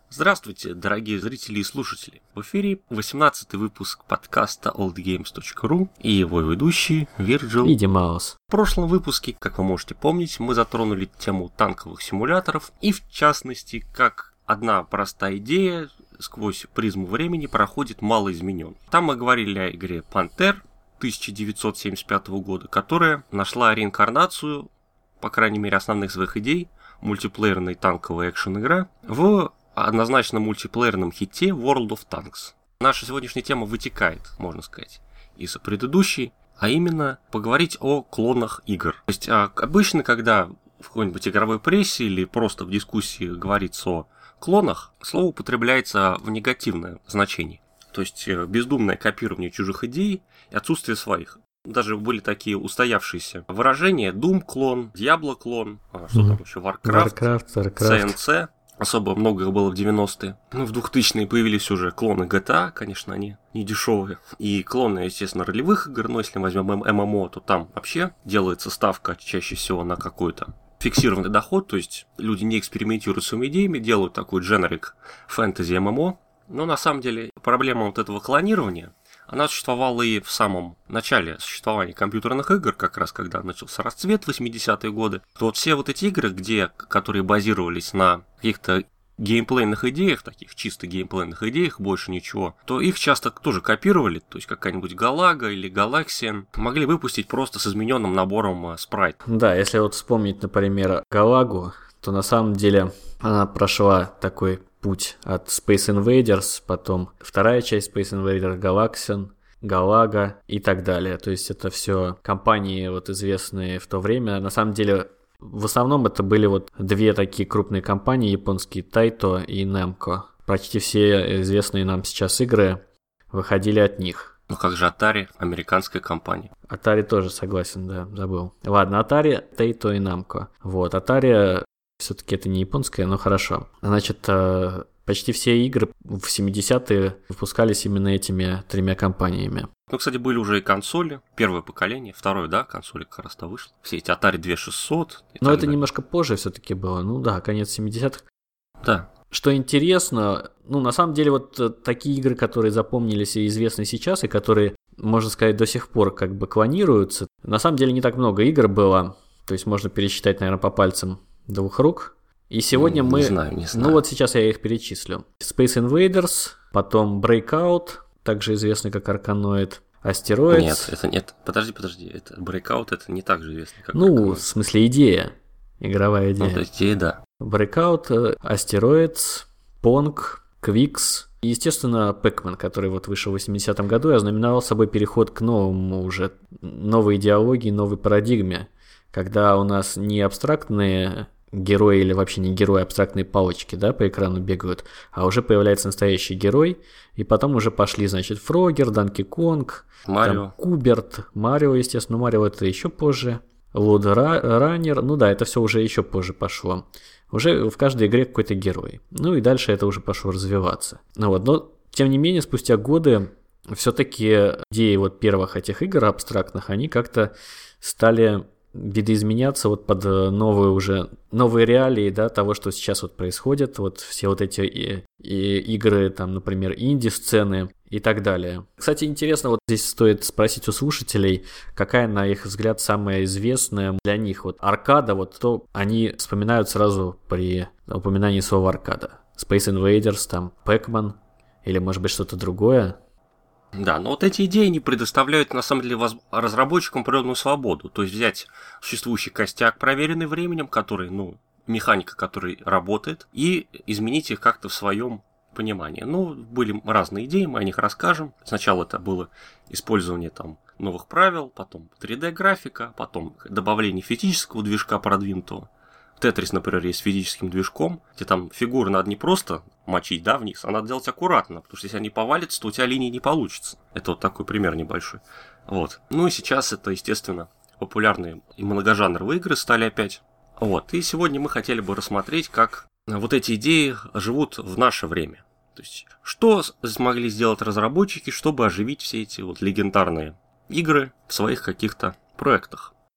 Здравствуйте, дорогие зрители и слушатели. В эфире 18-й выпуск подкаста oldgames.ru и его ведущий Вирджил и Димаус. В прошлом выпуске, как вы можете помнить, мы затронули тему танковых симуляторов и, в частности, как одна простая идея сквозь призму времени проходит малоизменен. Там мы говорили о игре Panther 1975 года, которая нашла реинкарнацию, по крайней мере, основных своих идей, мультиплеерной танковая экшен-игра, в однозначно мультиплеерном хите World of Tanks. Наша сегодняшняя тема вытекает, можно сказать, из предыдущей, а именно поговорить о клонах игр. То есть обычно, когда в какой-нибудь игровой прессе или просто в дискуссии говорится о клонах, слово употребляется в негативное значение. То есть бездумное копирование чужих идей и отсутствие своих. Даже были такие устоявшиеся выражения: Doom клон, Diablo клон, что там еще, Warcraft, CNC. Особо много их было в 90-е. В 2000-е появились уже клоны GTA, конечно, они не дешевые. И клоны, естественно, ролевых игр, но если мы возьмем ММО, то там вообще делается ставка чаще всего на какой-то фиксированный доход, то есть люди не экспериментируют с своими идеями, делают такой generic фэнтези ММО. Но на самом деле проблема вот этого клонирования, она существовала и в самом начале существования компьютерных игр, как раз когда начался расцвет в 80-е годы. То вот все вот эти игры, которые базировались на каких-то геймплейных идеях, таких чисто геймплейных идеях, больше ничего, то их часто тоже копировали, то есть какая-нибудь Galaga или Galaxian могли выпустить просто с измененным набором спрайтов. Да, если вот вспомнить, например, Галагу, то на самом деле она прошла такой путь от Space Invaders, потом вторая часть Space Invaders, Galaxian, Galaga и так далее. То есть это все компании вот известные в то время. На самом деле в основном это были вот две такие крупные компании японские, Taito и Namco. Почти все известные нам сейчас игры выходили от них. Ну как же Atari, американская компания. Atari тоже, согласен, да, забыл. Ладно, Atari, Taito и Namco. Вот, Atari все-таки это не японская, но хорошо. Значит, почти все игры в 70-е выпускались именно этими тремя компаниями. Ну, кстати, были уже и консоли, первое поколение, второе, да, консоли как раз-то вышло. Все эти Atari 2600. Но это немножко позже все-таки было, ну да, конец 70-х. Да. Что интересно, на самом деле вот такие игры, которые запомнились и известны сейчас, и которые, можно сказать, до сих пор как бы клонируются, на самом деле не так много игр было, то есть можно пересчитать, наверное, по пальцам двух рук. И сегодня мы... Не знаю. Ну вот сейчас я их перечислю. Space Invaders, потом Breakout, также известный как Arkanoid, Asteroids. Нет, это нет. Подожди. Это Breakout, это не так же известно, как Arkanoid. В смысле идея. Игровая идея. Ну, идея, да. Breakout, Asteroids, Pong, Quicks и, естественно, Pac-Man, который вот вышел в 80-м году и ознаменовал собой переход к новому уже, новой идеологии, новой парадигме, когда у нас не абстрактные герои или вообще не герои, абстрактные палочки, да, по экрану бегают, а уже появляется настоящий герой, и потом уже пошли, значит, Фрогер, Данки Конг, Марио, Куберт, Марио, естественно, Марио это еще позже, Луд Раннер, ну да, это все уже еще позже пошло. Уже в каждой игре какой-то герой. Ну и дальше это уже пошло развиваться. Ну вот, но тем не менее, спустя годы все-таки идеи вот первых этих игр абстрактных, они как-то стали видоизменяться вот под новые реалии, да, того, что сейчас вот происходит, вот все вот эти и игры, там, например, инди-сцены и так далее. Кстати, интересно, вот здесь стоит спросить у слушателей, какая, на их взгляд, самая известная для них вот аркада, вот что они вспоминают сразу при упоминании слова аркада. Space Invaders, там, Pac-Man или, может быть, что-то другое. Да, но вот эти идеи не предоставляют, на самом деле, разработчикам природную свободу. То есть взять существующий костяк, проверенный временем, который, механика, который работает, и изменить их как-то в своем понимании. Были разные идеи, мы о них расскажем. Сначала это было использование там новых правил, потом 3D-графика, потом добавление физического движка продвинутого. Тетрис, например, есть с физическим движком, где там фигуры надо не просто мочить, да, вниз, а надо делать аккуратно, потому что если они повалятся, то у тебя линии не получится. Это вот такой пример небольшой. Вот. Ну и сейчас это, естественно, популярные и многожанровые игры стали опять. Вот. И сегодня мы хотели бы рассмотреть, как вот эти идеи живут в наше время. То есть, что смогли сделать разработчики, чтобы оживить все эти вот легендарные игры в своих каких-то проектах.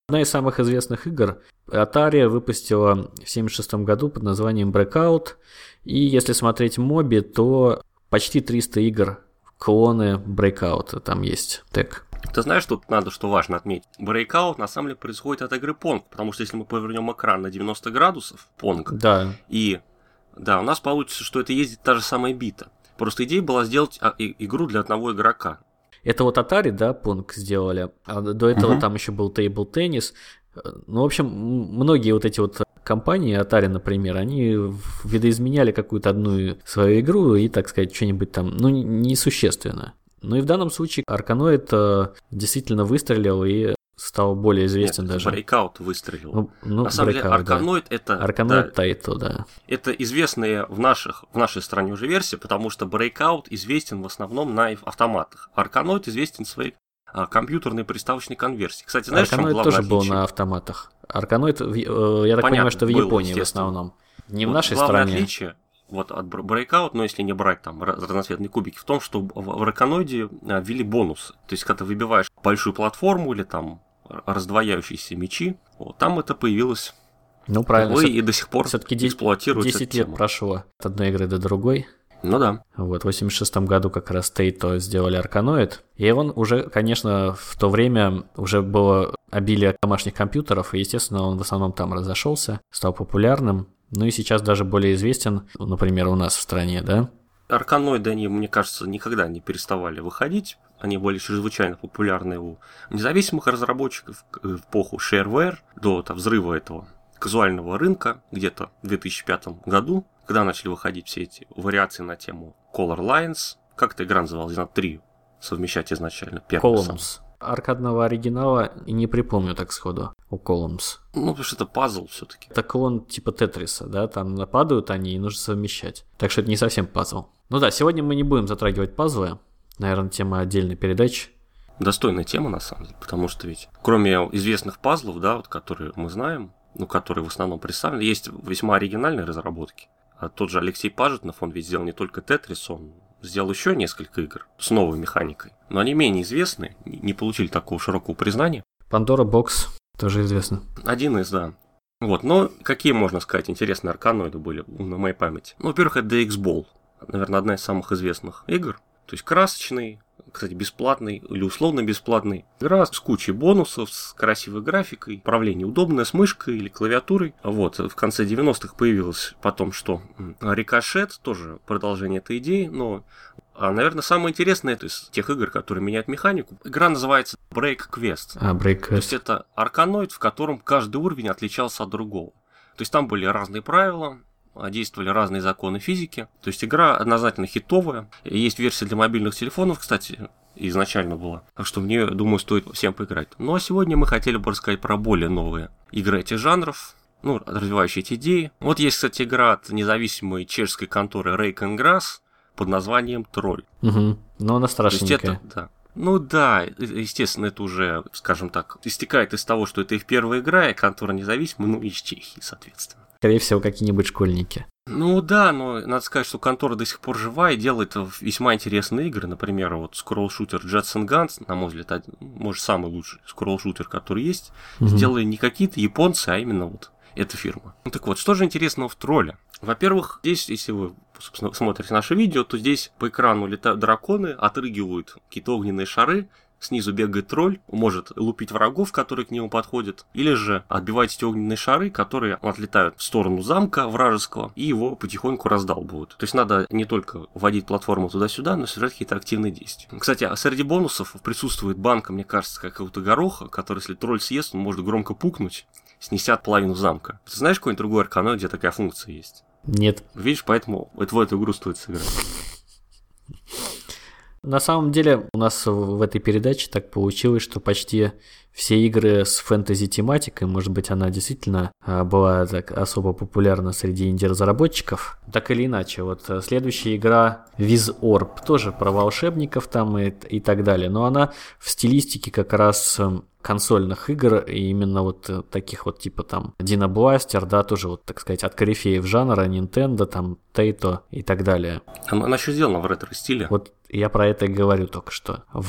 Одна из самых известных игр Atari выпустила в 1976 году под названием Breakout. И если смотреть моби, то почти 300 игр клоны Breakout. Там есть тег. Ты знаешь, тут надо, что важно отметить. Breakout на самом деле происходит от игры Pong, потому что если мы повернем экран на 90 градусов, Pong, да. И да, у нас получится, что это ездит та же самая бита. Просто идея была сделать игру для одного игрока. Это вот Atari, да, Pong сделали, а до этого там еще был Table Tennis. Ну, в общем, многие вот эти вот компании, Atari, например, они видоизменяли какую-то одну свою игру и, так сказать, что-нибудь там, ну, несущественно. Ну и в данном случае Arkanoid действительно выстрелил и стал более известен. Нет, даже. Breakout выстрелил. Ну, на самом деле, Arkanoid это... Arkanoid Taito, да. Это известная в нашей стране уже версия, потому что Breakout известен в основном на автоматах. Arkanoid известен своей компьютерной приставочной конверсии. Кстати, знаешь, в чем главное тоже отличие? был на автоматах. Arkanoid, я так понимаю, что в Японии в основном. Не в нашей главное стране. Отличие вот от Breakout, но если не брать там разноцветные кубики, в том, что в Arkanoid ввели бонусы. То есть, когда ты выбиваешь большую платформу или там раздвояющиеся мячи, вот, там это появилось. Ну, правильно. И до сих пор все-таки эксплуатируется 10 лет прошло от одной игры до другой. Ну да. Вот, в 86 году как раз Taito сделали Arkanoid. И он уже, конечно, в то время уже было обилие домашних компьютеров, и, естественно, он в основном там разошелся, стал популярным. Ну и сейчас даже более известен, например, у нас в стране, да? Arkanoid, они, мне кажется, никогда не переставали выходить. Они были чрезвычайно популярны у независимых разработчиков в эпоху shareware, до взрыва этого казуального рынка, где-то в 2005 году, когда начали выходить все эти вариации на тему Color Lines. Как эта игра называлась? Надо 3 совмещать изначально. Columns. Аркадного оригинала и не припомню так сходу у Columns. Ну, потому что это пазл все-таки. Это клон типа Тетриса, да? Там нападают они и нужно совмещать. Так что это не совсем пазл. Ну да, сегодня мы не будем затрагивать пазлы. Наверное, тема отдельной передачи. Достойная тема, на самом деле, потому что ведь кроме известных пазлов, да, вот, которые мы знаем, ну, которые в основном представлены, есть весьма оригинальные разработки. А тот же Алексей Пажетнов, он ведь сделал не только Тетрис, он сделал еще несколько игр с новой механикой. Но они менее известны, не получили такого широкого признания. Pandora Box тоже известно. Один из, да. Вот, но какие, можно сказать, интересные Arkanoiды были на моей памяти? Ну, во-первых, это DX Ball. Наверное, одна из самых известных игр. То есть красочный, кстати, бесплатный или условно бесплатный. Игра с кучей бонусов, с красивой графикой, управление удобное, с мышкой или клавиатурой. Вот, в конце 90-х появилось потом что? Рикошет, тоже продолжение этой идеи, но, наверное, самое интересное из тех игр, которые меняют механику, игра называется Break Quest. Break Quest. То есть это Arkanoid, в котором каждый уровень отличался от другого. То есть там были разные правила, действовали разные законы физики. То есть игра однозначно хитовая. Есть версия для мобильных телефонов, кстати, изначально была. Так что в нее, думаю, стоит всем поиграть. Ну а сегодня мы хотели бы рассказать про более новые игры этих жанров, ну, развивающие эти идеи. Вот есть, кстати, игра от независимой чешской конторы Rake & Grass под названием Тролль. Угу. Но она страшненькая. То есть это, да. Ну да, естественно, это уже, скажем так, истекает из того, что это их первая игра, и контора независимая, ну, из Чехии, соответственно. Скорее всего, какие-нибудь школьники. Ну да, но надо сказать, что контора до сих пор жива и делает весьма интересные игры. Например, вот скролл-шутер Jets and Guns, на мой взгляд, может, самый лучший скролл-шутер, который есть. Сделали не какие-то японцы, а именно вот эта фирма. Ну так вот, что же интересного в Тролле? Во-первых, здесь, если вы, собственно, смотрите наше видео, то здесь по экрану летают драконы, отрыгивают какие-то огненные шары, снизу бегает тролль, может лупить врагов, которые к нему подходят, или же отбивать эти огненные шары, которые отлетают в сторону замка вражеского, и его потихоньку раздалбывают. То есть надо не только вводить платформу туда-сюда, но совершать какие-то активные действия. Кстати, среди бонусов присутствует банка, мне кажется, какого-то гороха, который, если тролль съест, он может громко пукнуть, снеся половину замка. Ты знаешь какой-нибудь другой Arkanoid, где такая функция есть? Нет. Видишь, поэтому вот в эту игру стоит сыграть. На самом деле у нас в этой передаче так получилось, что почти все игры с фэнтези-тематикой, может быть, она действительно была так особо популярна среди инди-разработчиков. Так или иначе, вот следующая игра Wizorb, тоже про волшебников там и так далее, но она в стилистике как раз консольных игр, и именно вот таких вот типа там Dino Blaster, да, тоже вот, так сказать, от корифеев жанра, Nintendo, там, Taito и так далее. Она еще сделана в ретро-стиле. Вот я про это и говорю только что. Вот.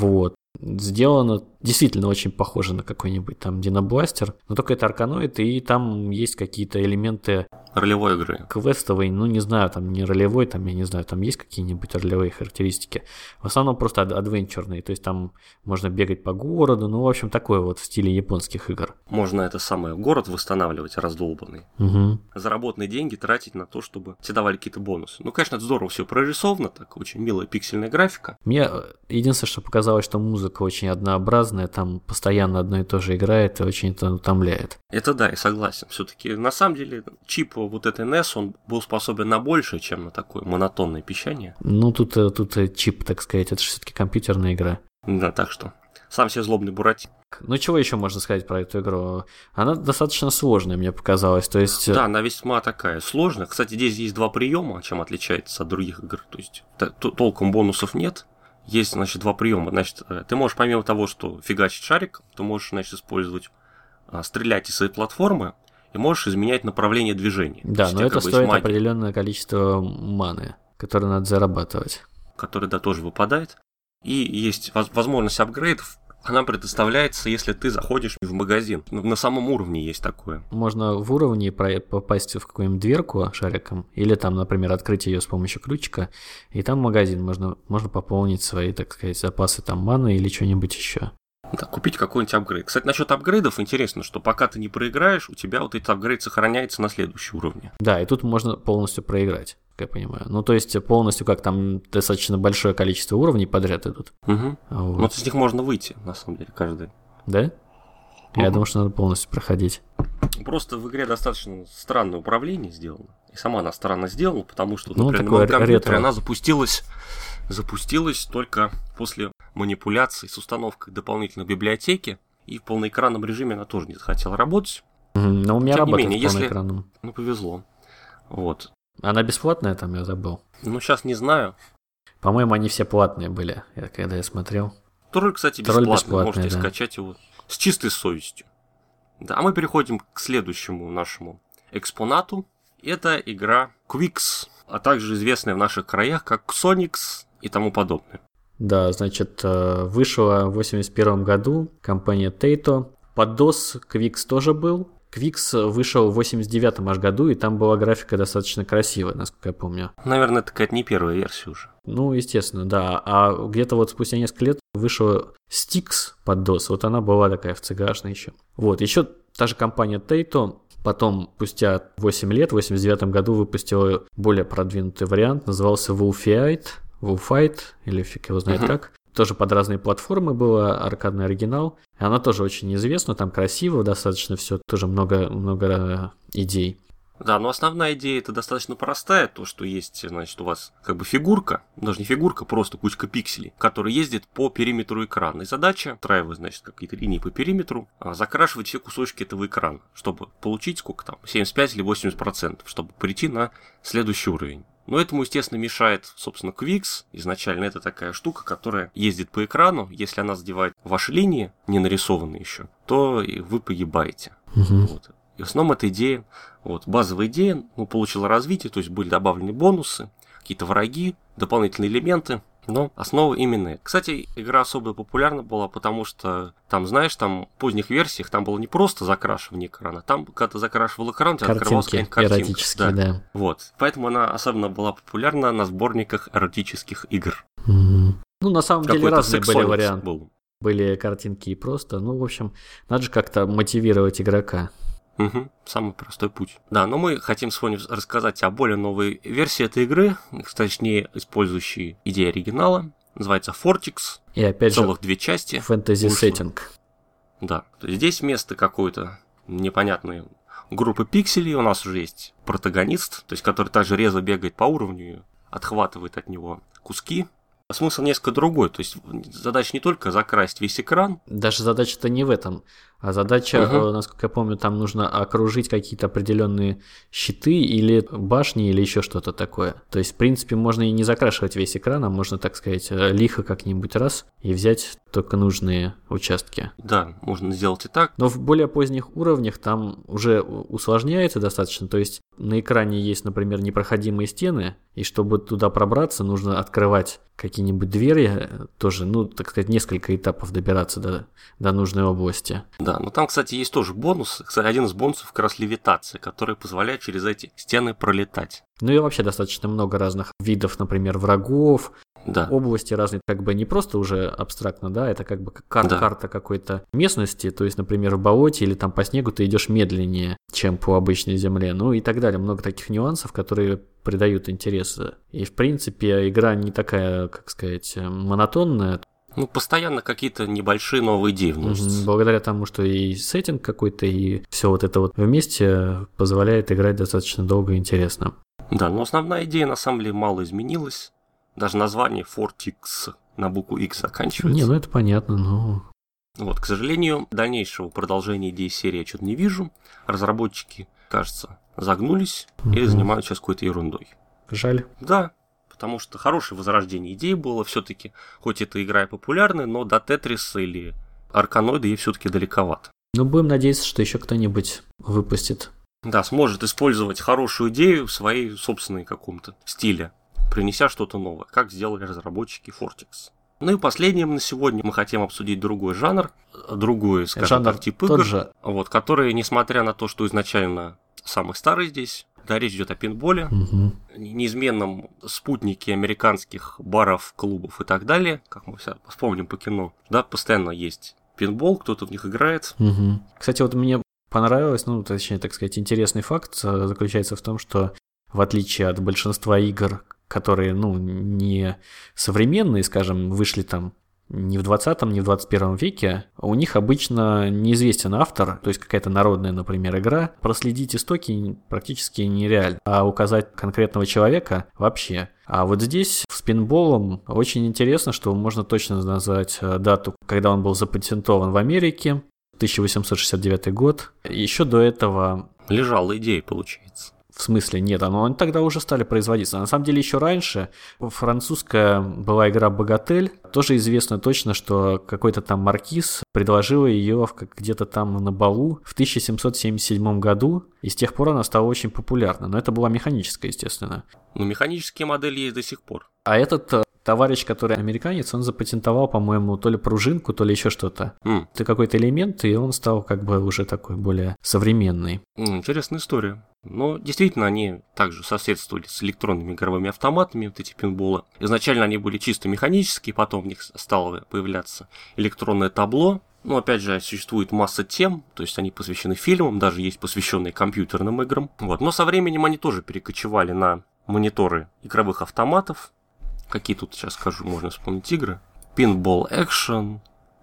Сделано действительно очень похоже на какой-нибудь там Динобластер, но только это Арканоид, и там есть какие-то элементы Ролевой игры. квестовой, ну не знаю, там не ролевой, там я не знаю, там есть какие-нибудь ролевые характеристики. В основном просто адвенчурные, то есть там можно бегать по городу, ну в общем такое вот в стиле японских игр. Можно это самое, город восстанавливать раздолбанный. Угу. Заработанные деньги тратить на то, чтобы тебе давали какие-то бонусы. Ну, конечно, это здорово все прорисовано, так очень милая пиксельная графика. Мне единственное, что показалось, что музыка очень однообразная, там постоянно одно и то же играет и очень это утомляет. Это да, я согласен. Все-таки на самом деле чип вот этой NES, он был способен на большее, чем на такое монотонное пищание. Ну, тут чип, так сказать, это же все-таки компьютерная игра. Да, так что сам себе злобный Буратино. Ну, чего еще можно сказать про эту игру? Она достаточно сложная, мне показалось, то есть... Да, она весьма такая сложная. Кстати, здесь есть два приема, чем отличается от других игр. То есть толком бонусов нет. Есть, значит, два приема. Значит, ты можешь помимо того, что фигачить шарик, ты можешь, значит, использовать стрелять из своей платформы и можешь изменять направление движения. Да, но это стоит определенное количество маны, которое надо зарабатывать. Который, да, тоже выпадает. И есть возможность апгрейдов. Она предоставляется, если ты заходишь в магазин. На самом уровне есть такое. Можно в уровне попасть в какую-нибудь дверку шариком, или там, например, открыть ее с помощью ключика, и там магазин можно пополнить свои, так сказать, запасы там маны или что-нибудь еще. Да, купить какой-нибудь апгрейд. Кстати, насчет апгрейдов интересно, что пока ты не проиграешь, у тебя вот этот апгрейд сохраняется на следующем уровне. Да, и тут можно полностью проиграть, как я понимаю. Ну, то есть полностью, как там достаточно большое количество уровней подряд идут. Угу. Вот. Но с них можно выйти, на самом деле, каждый. Да? Я думаю, что надо полностью проходить. Просто в игре достаточно странное управление сделано. И сама она странно сделана, потому что, ну, например, на моем компьютере она запустилась только после манипуляций с установкой дополнительной библиотеки, и в полноэкранном режиме она тоже не захотела работать. Но у меня Тем не работает менее, в полноэкранном. Ну, повезло. Вот. Она бесплатная там, я забыл? Ну, сейчас не знаю. По-моему, они все платные были, когда я смотрел. Тролль, кстати, бесплатный. Можете скачать его с чистой совестью. Да, а мы переходим к следующему нашему экспонату. Это игра Qwixx, а также известная в наших краях как Xonix и тому подобное. Да, значит, вышла в 1981 году компания Taito. Под DOS Qwixx тоже был. Qwixx вышел в 1989 аж году, и там была графика достаточно красивая, насколько я помню. Наверное, это какая-то не первая версия уже. Ну, естественно, да. А где-то вот спустя несколько лет вышла Styx под DOS. Вот она была такая в CGA-шной еще. Вот, еще та же компания Taito потом, спустя 8 лет, в 1989 году выпустила более продвинутый вариант, назывался Wolfite, или фиг его знает как. Тоже под разные платформы было, аркадный оригинал. И она тоже очень известна, там красиво, достаточно все, тоже много идей. Да, но основная идея это достаточно простая, то, что есть, значит, у вас как бы фигурка, даже не фигурка, просто кучка пикселей, которая ездит по периметру экрана. И задача, устраивать, значит, какие-то линии по периметру, закрашивать все кусочки этого экрана, чтобы получить сколько там, 75 или 80%, чтобы прийти на следующий уровень. Но этому, естественно, мешает, собственно, Qwixx. Изначально это такая штука, которая ездит по экрану. Если она задевает ваши линии, не нарисованные еще, то вы погибаете. Вот. И в основном эта идея, вот, базовая идея, получила развитие, то есть были добавлены бонусы, какие-то враги, дополнительные элементы, но основа именно это. Кстати, игра особо популярна была, потому что там, знаешь, там в поздних версиях там было не просто закрашивание экрана, там, когда ты закрашивал экран, у тебя открывалась какая-нибудь картинка. Эротические, да. Вот. Поэтому она особенно была популярна на сборниках эротических игр. Ну, на самом деле разные были варианты. Был. Были картинки и просто. Ну, в общем, надо же как-то мотивировать игрока. Самый простой путь. Да, но мы хотим с вами рассказать о более новой версии этой игры, точнее, использующей идею оригинала. Называется Fortix. И опять целых же, 2 части. фэнтези-сеттинг. Да, то есть здесь вместо какой-то непонятной группы пикселей у нас уже есть протагонист, то есть который также резво бегает по уровню и отхватывает от него куски. Смысл несколько другой, то есть задача не только закрасить весь экран. Даже задача-то не в этом. А задача, насколько я помню, там нужно окружить какие-то определенные щиты или башни, или еще что-то такое. То есть, в принципе, можно и не закрашивать весь экран, а можно, так сказать, лихо как-нибудь раз и взять только нужные участки. Да, можно сделать и так. Но в более поздних уровнях там уже усложняется достаточно. То есть на экране есть, например, непроходимые стены, и чтобы туда пробраться, нужно открывать какие-нибудь двери, тоже, ну, так сказать, несколько этапов добираться до нужной области. Да, но там, кстати, есть тоже бонус. Кстати, один из бонусов как раз левитация, который позволяет через эти стены пролетать. Ну и вообще достаточно много разных видов, например, врагов, да. Области разные, как бы не просто уже абстрактно, да, это как бы карта какой-то местности, то есть, например, в болоте или там по снегу ты идешь медленнее, чем по обычной земле, ну и так далее. Много таких нюансов, которые придают интерес. И, в принципе, игра не такая, как сказать, монотонная. Ну, постоянно какие-то небольшие новые идеи вносятся. Благодаря тому, что и сеттинг какой-то, и все вот это вот вместе позволяет играть достаточно долго и интересно. Да, но основная идея на самом деле мало изменилась. Даже название Fortix на букву X заканчивается. Не, ну это понятно, но... Вот, к сожалению, дальнейшего продолжения идеи серии я что-то не вижу. Разработчики, кажется, загнулись или занимаются сейчас какой-то ерундой. Жаль. Да, потому что хорошее возрождение идей было все-таки. Хоть эта игра и популярная, но до Тетриса или Арканоида ей все-таки далековато. Ну, будем надеяться, что еще кто-нибудь выпустит. Да, сможет использовать хорошую идею в своей собственной каком-то стиле, принеся что-то новое, как сделали разработчики Fortix. Ну и последним на сегодня мы хотим обсудить другой жанр, другой, скажем так, тип игр, вот, который, несмотря на то, что изначально самый старый здесь, да, речь идет о пинболе, неизменном спутнике американских баров, клубов и так далее, как мы все вспомним по кино, да, постоянно есть пинбол, кто-то в них играет. Кстати, вот мне понравилось, ну, точнее, так сказать, интересный факт заключается в том, что в отличие от большинства игр, которые, ну, не современные, скажем, вышли там не в 20-м, не в 21 веке, у них обычно неизвестен автор, то есть какая-то народная, например, игра. Проследить истоки практически нереально, а указать конкретного человека вообще. А вот здесь с пинболом очень интересно, что можно точно назвать дату, когда он был запатентован в Америке, 1869 год. Еще до этого... Лежала идея, получается. В смысле, нет, они тогда уже стали производиться. На самом деле, еще раньше французская была игра «Богатель». Тоже известно точно, что какой-то там маркиз предложил ее где-то там на балу в 1777 году, и с тех пор она стала очень популярна. Но это была механическая, естественно. Но механические модели есть до сих пор. А этот товарищ, который американец, он запатентовал, по-моему, то ли пружинку, то ли еще что-то. Это какой-то элемент, и он стал как бы уже такой более современный. Интересная история. Но действительно они также соседствовали с электронными игровыми автоматами, вот эти пинболы. Изначально они были чисто механические, потом в них стало появляться электронное табло. Ну, опять же, существует масса тем, то есть они посвящены фильмам, даже есть посвященные компьютерным играм. Вот. Но со временем они тоже перекочевали на мониторы игровых автоматов. Какие тут, сейчас скажу, можно вспомнить игры. Pinball Action,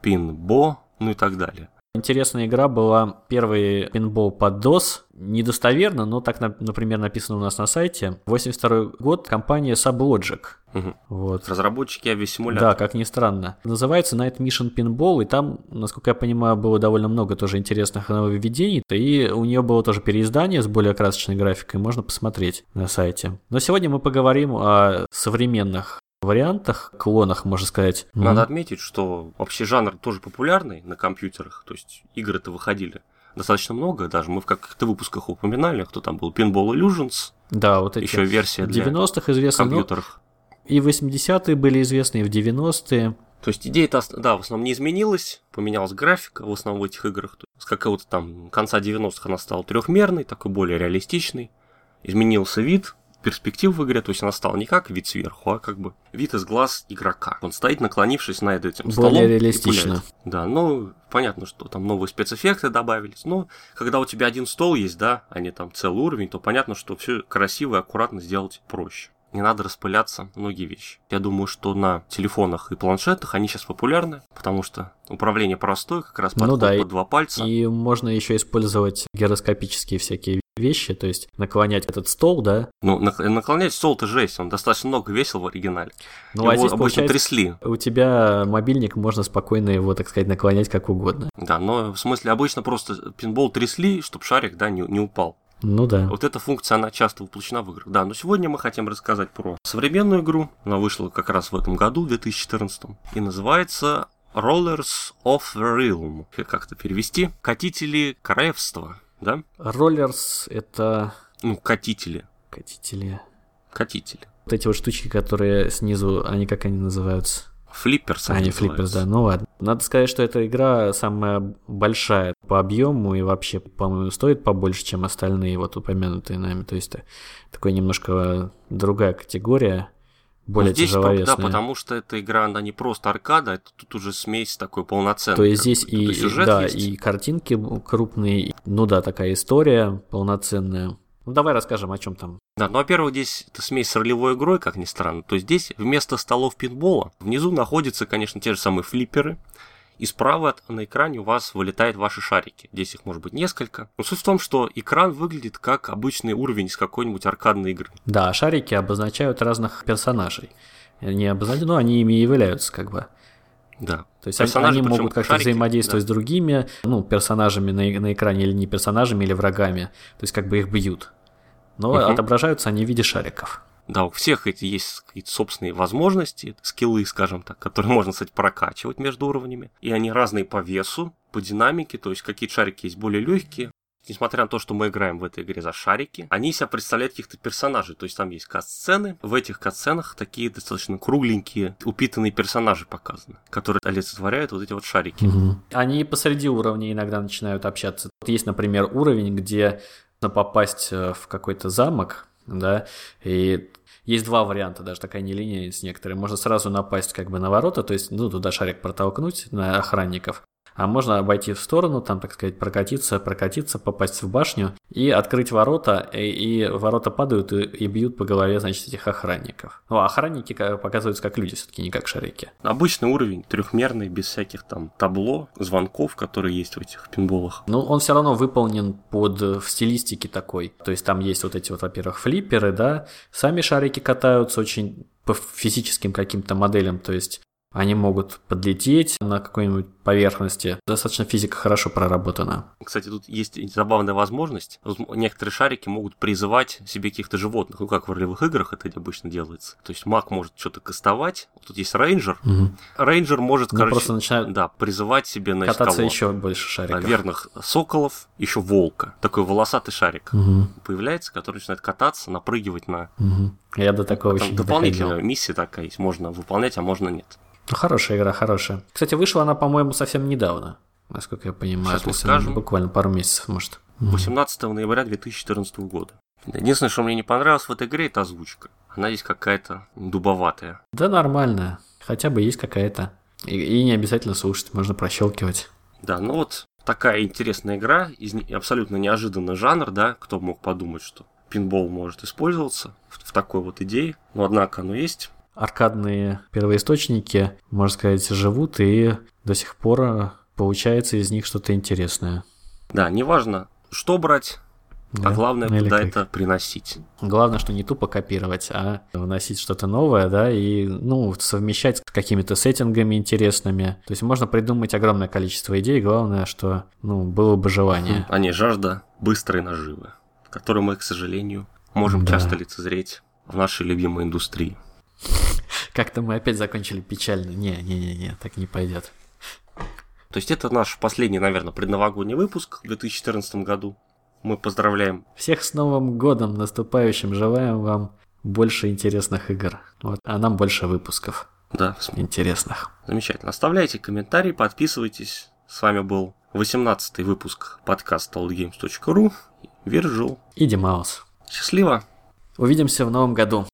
Pinbo, ну и так далее. Интересная игра была первый пинбол под DOS. Недостоверно, но так, например, написано у нас на сайте. 82 год, компания Sublogic. Вот. Разработчики авиасимулятора. Да, как ни странно. Называется Night Mission Pinball, и там, насколько я понимаю, было довольно много тоже интересных нововведений. И у нее было тоже переиздание с более красочной графикой, можно посмотреть на сайте. Но сегодня мы поговорим о современных вариантах, клонах, можно сказать. Надо отметить, что вообще жанр тоже популярный на компьютерах, то есть игры-то выходили достаточно много, даже мы в каких-то выпусках упоминали, кто там был, Pinball Illusions, да, вот эти еще версия для 90-х известны, компьютеров. И в 80-е были известны, и в 90-е. То есть идея-то, да, в основном не изменилась, поменялась графика в основном в этих играх. С какого-то там конца 90-х она стала трехмерной, такой более реалистичной, изменился вид, перспектив в игре, то есть она стала не как вид сверху, а как бы вид из глаз игрока. Он стоит, наклонившись над этим столом. Более реалистично. Да, ну, понятно, что там новые спецэффекты добавились, но когда у тебя один стол есть, да, а не там целый уровень, то понятно, что все красиво и аккуратно сделать проще. Не надо распыляться многие вещи. Я думаю, что на телефонах и планшетах они сейчас популярны, потому что управление простое, как раз под два пальца. И можно еще использовать гироскопические всякие вещи, то есть наклонять этот стол, да. Ну, наклонять стол-то жесть, он достаточно много весил в оригинале. Ну, его а здесь, обычно получается, трясли. У тебя мобильник, можно спокойно его, так сказать, наклонять как угодно. Да, но в смысле обычно просто пинбол трясли, чтобы шарик, да, не упал. Ну да. Вот эта функция, она часто воплощена в играх. Да, но сегодня мы хотим рассказать про современную игру. Она вышла как раз в этом году, в 2014. И называется Rollers of the Realm. Как это перевести? Катители королевства, да? Rollers — это... Ну, катители. Катители. Вот эти вот штучки, которые снизу, как они называются? Флипперс. Они флипперс, да, ну ладно. Надо сказать, что эта игра самая большая по объему и вообще, по-моему, стоит побольше, чем остальные вот упомянутые нами. То есть такой немножко другая категория, более тяжеловесная. Да, потому что эта игра, она не просто аркада, это тут уже смесь такой полноценной. То есть здесь и сюжет есть, и картинки крупные, ну да, такая история полноценная. Ну, давай расскажем, о чем там. Да, ну, во-первых, здесь это смесь с ролевой игрой, как ни странно. То есть здесь вместо столов пинбола внизу находятся, конечно, те же самые флипперы. И справа на экране у вас вылетают ваши шарики. Здесь их может быть несколько. Но суть в том, что экран выглядит как обычный уровень из какой-нибудь аркадной игры. Да, шарики обозначают разных персонажей. Они обозначают, они ими и являются, как бы. Да. То есть они могут как-то взаимодействовать с другими, персонажами на экране, или не персонажами, или врагами. То есть как бы их бьют. Но отображаются они в виде шариков. Да, у всех есть какие-то собственные возможности, скиллы, скажем так, которые можно, кстати, прокачивать между уровнями. И они разные по весу, по динамике, то есть какие-то шарики есть более легкие. Несмотря на то, что мы играем в этой игре за шарики, они себя представляют каких-то персонажей. То есть там есть кат-сцены. В этих кат-сценах такие достаточно кругленькие, упитанные персонажи показаны, которые олицетворяют вот эти вот шарики. Они посреди уровня иногда начинают общаться. Есть, например, уровень, где нужно попасть в какой-то замок, да, и есть два варианта, даже такая нелинейность некоторые. Можно сразу напасть как бы на ворота, то есть, туда шарик протолкнуть на охранников. А можно обойти в сторону, там, так сказать, прокатиться, попасть в башню и открыть ворота, и ворота падают и бьют по голове, значит, этих охранников. Ну, а охранники показываются как люди, все-таки не как шарики. Обычный уровень, трехмерный, без всяких там табло, звонков, которые есть в этих пинболах. Ну, он все равно выполнен в стилистике такой. То есть там есть вот эти вот, во-первых, флипперы, да, сами шарики катаются очень по физическим каким-то моделям, то есть они могут подлететь на какой-нибудь поверхности. Достаточно физика хорошо проработана. Кстати, тут есть забавная возможность. Некоторые шарики могут призывать себе каких-то животных. Ну, как в ролевых играх это обычно делается. То есть маг может что-то кастовать. Тут есть рейнджер. Рейнджер может, просто начинают призывать себе, кататься еще больше шариков. Верных соколов, еще волка. Такой волосатый шарик появляется, который начинает кататься, напрыгивать на... Я до такого еще не доходил. Дополнительная миссия такая есть. Можно выполнять, а можно нет. Ну, хорошая игра, хорошая. Кстати, вышла она, по-моему, совсем недавно, насколько я понимаю. Сейчас мы скажем. Буквально пару месяцев, может. 18 ноября 2014 года. Единственное, что мне не понравилось в этой игре, это озвучка. Она здесь какая-то дубоватая. Да, нормальная. Хотя бы есть какая-то. И не обязательно слушать, можно прощелкивать. Да, ну вот такая интересная игра, абсолютно неожиданный жанр, да, кто мог подумать, что пинбол может использоваться в такой вот идее. Но однако оно есть. Аркадные первоисточники, можно сказать, живут, и до сих пор получается из них что-то интересное. Да, неважно, что брать, а главное, куда это приносить. Главное, что не тупо копировать, а вносить что-то новое, да, и, совмещать с какими-то сеттингами интересными. То есть можно придумать огромное количество идей, главное, что, было бы желание. А не жажда быстрой наживы, которую мы, к сожалению, можем часто лицезреть в нашей любимой индустрии. Как-то мы опять закончили печально. Не, так не пойдет. То есть это наш последний, наверное, предновогодний выпуск в 2014 году. Мы поздравляем всех с Новым годом наступающим. Желаем вам больше интересных игр. А нам больше выпусков. Да, интересных. Замечательно. Оставляйте комментарии, подписывайтесь. С вами был 18-й выпуск подкаста oldgames.ru. Вирджил и Димаус. Счастливо. Увидимся в новом году.